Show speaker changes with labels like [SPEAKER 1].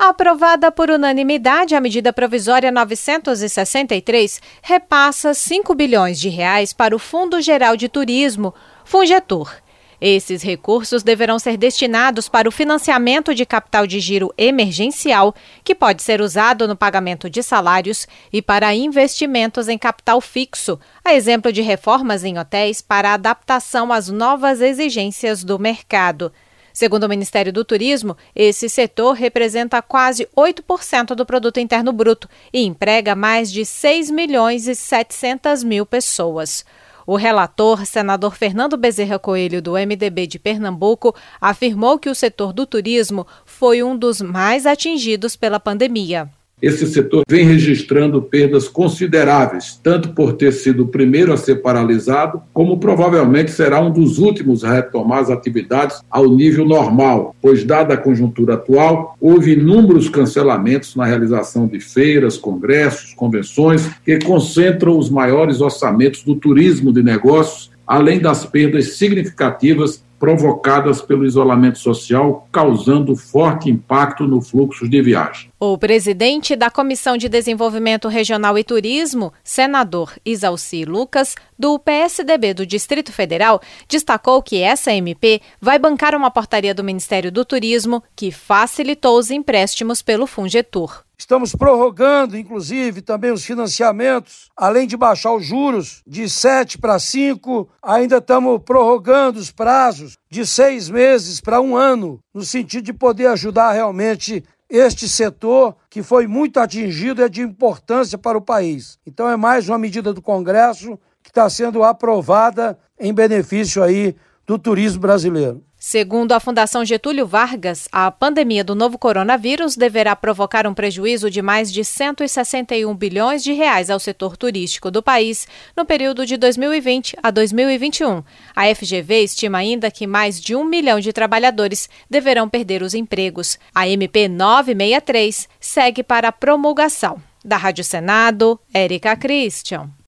[SPEAKER 1] Aprovada por unanimidade, a medida provisória 963 repassa 5 bilhões de reais para o Fundo Geral de Turismo, Fungetur. Esses recursos deverão ser destinados para o financiamento de capital de giro emergencial, que pode ser usado no pagamento de salários, e para investimentos em capital fixo, a exemplo de reformas em hotéis para adaptação às novas exigências do mercado. Segundo o Ministério do Turismo, esse setor representa quase 8% do Produto Interno Bruto e emprega mais de 6 milhões e 700 mil pessoas. O relator, senador Fernando Bezerra Coelho, do MDB de Pernambuco, afirmou que o setor do turismo foi um dos mais atingidos pela pandemia.
[SPEAKER 2] Esse setor vem registrando perdas consideráveis, tanto por ter sido o primeiro a ser paralisado, como provavelmente será um dos últimos a retomar as atividades ao nível normal, pois, dada a conjuntura atual, houve inúmeros cancelamentos na realização de feiras, congressos, convenções, que concentram os maiores orçamentos do turismo de negócios, além das perdas significativas provocadas pelo isolamento social, causando forte impacto no fluxo de viagem.
[SPEAKER 1] O presidente da Comissão de Desenvolvimento Regional e Turismo, senador Isalci Lucas, do PSDB do Distrito Federal, destacou que essa MP vai bancar uma portaria do Ministério do Turismo que facilitou os empréstimos pelo Fungetur.
[SPEAKER 3] Estamos prorrogando, inclusive, também os financiamentos, além de baixar os juros de 7 para 5, ainda estamos prorrogando os prazos de 6 meses para 1 ano, no sentido de poder ajudar realmente este setor que foi muito atingido e é de importância para o país. Então é mais uma medida do Congresso que está sendo aprovada em benefício aí do turismo brasileiro.
[SPEAKER 1] Segundo a Fundação Getúlio Vargas, a pandemia do novo coronavírus deverá provocar um prejuízo de mais de 161 bilhões de reais ao setor turístico do país no período de 2020 a 2021. A FGV estima ainda que mais de 1 milhão de trabalhadores deverão perder os empregos. A MP 963 segue para a promulgação. Da Rádio Senado, Érica Christian.